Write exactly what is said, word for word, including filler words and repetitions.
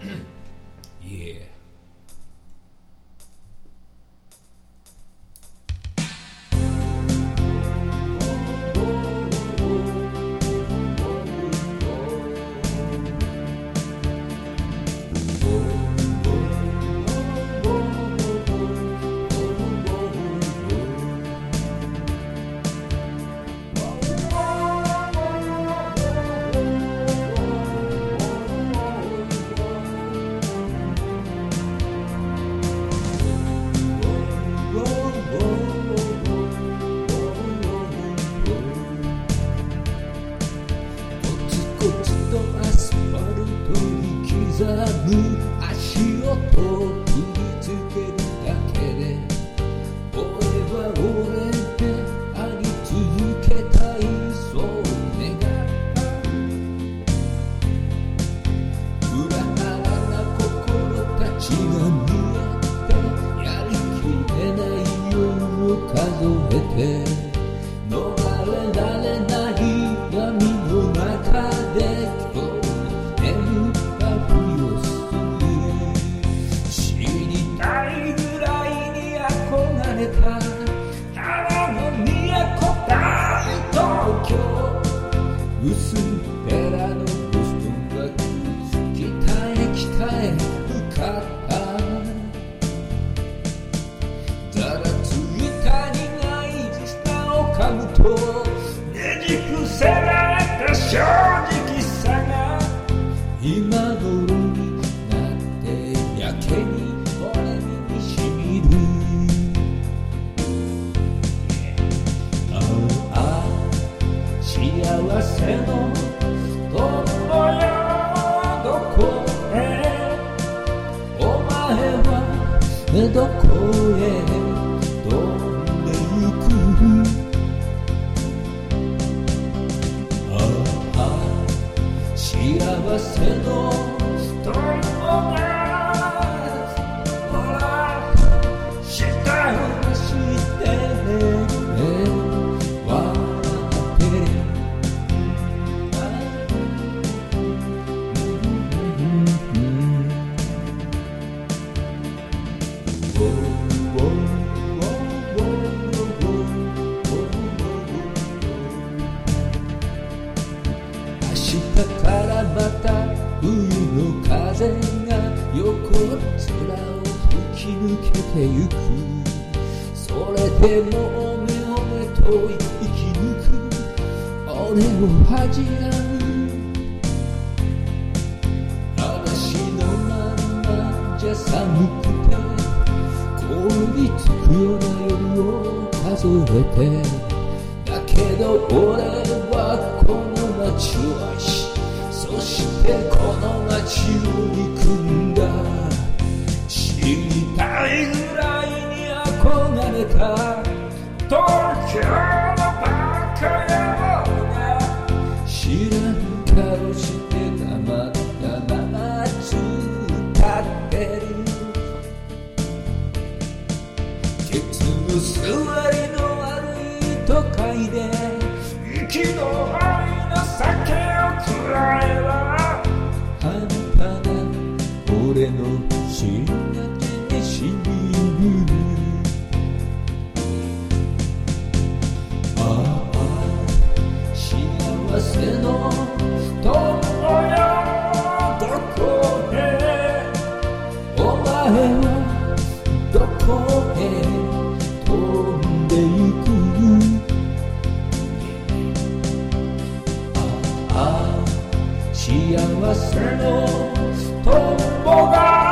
Yeah.コツとアスファルトに刻む足音を振り付けるだけで俺は俺であり続けたい、そう願った裏腹な心たちが見合ってやりきれない夜を数えて逃れられない闇の中で今日眠ったふりをする。死にたいぐらいに憧れたただの都大東京、薄っぺらのボストンバッグ、北へ北へ向かった。ざらついた苦い舌を噛むとねじ伏せられた正直さが今頃になってやけに俺にしみる。ああ幸せのどこよどこへお前はどこへ飛んでゆく。幸せのトンボがほら下を出して笑ってる。明日からまた冬の風が横面を吹き抜けてゆく。それでもおめおめと生き抜く俺を恥じらう。嵐のまんまじゃ寒くて凍りつくような夜を数えて、だけど俺はこの街を愛し、そしてこの街を憎んだ。死にたいぐらいに憧れた東京のバカ野郎が知らん顔して黙ったままずっと立ってる。ケツの座りの悪い都会で息の合いの酒をくらえば半端な俺の心が手にしみる。ああ幸せのどこよどこへお前はどこへ飛んでゆく。幸せのトンボが